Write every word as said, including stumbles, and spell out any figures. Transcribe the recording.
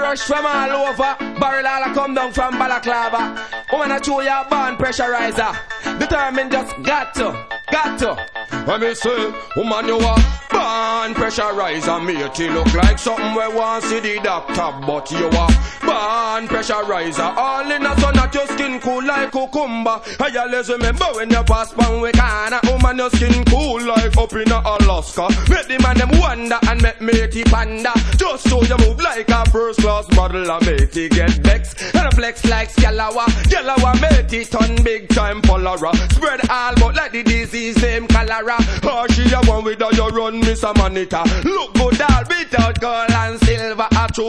rush from all over. Barrel all a come down from Balaclava. Woman a chew your born pressurizer. Determined just got to, got to. Let me say, woman you a born pressurizer. Matey look like something where want see the doctor, but you a born pressurizer. All in a sun at your skin cool like cucumber. I always remember when you pass pan we corner. Woman your skin cool like up in Alaska. Make the man them wonder and make matey panda. Just so you move like a first class model and matey get vexed. And a flex like Scalawa. Scalawa matey turn big time cholera. Spread all but like the disease named cholera. Oh she a one with her you run Miss Manita. Look good all beat out gold and silver.